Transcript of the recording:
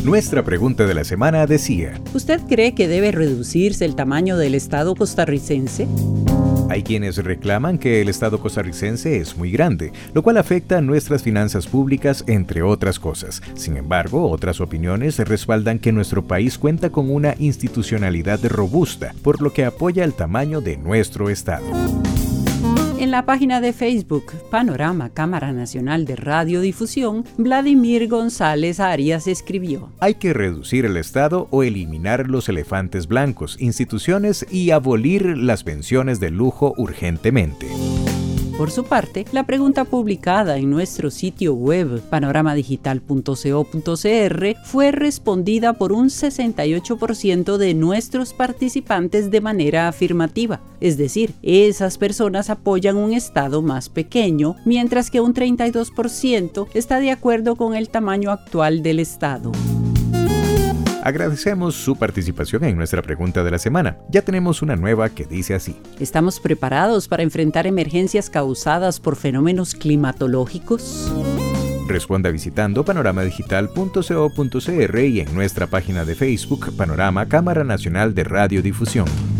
Nuestra pregunta de la semana decía: ¿usted cree que debe reducirse el tamaño del Estado costarricense? Hay quienes reclaman que el Estado costarricense es muy grande, lo cual afecta a nuestras finanzas públicas, entre otras cosas. Sin embargo, otras opiniones respaldan que nuestro país cuenta con una institucionalidad robusta, por lo que apoya el tamaño de nuestro Estado. En la página de Facebook, Panorama Cámara Nacional de Radiodifusión, Vladimir González Arias escribió: hay que reducir el Estado o eliminar los elefantes blancos, instituciones y abolir las pensiones de lujo urgentemente. Por su parte, la pregunta publicada en nuestro sitio web panoramadigital.co.cr fue respondida por un 68% de nuestros participantes de manera afirmativa. Es decir, esas personas apoyan un Estado más pequeño, mientras que un 32% está de acuerdo con el tamaño actual del Estado. Agradecemos su participación en nuestra pregunta de la semana. Ya tenemos una nueva que dice así: ¿estamos preparados para enfrentar emergencias causadas por fenómenos climatológicos? Responda visitando panoramadigital.co.cr y en nuestra página de Facebook Panorama Cámara Nacional de Radiodifusión.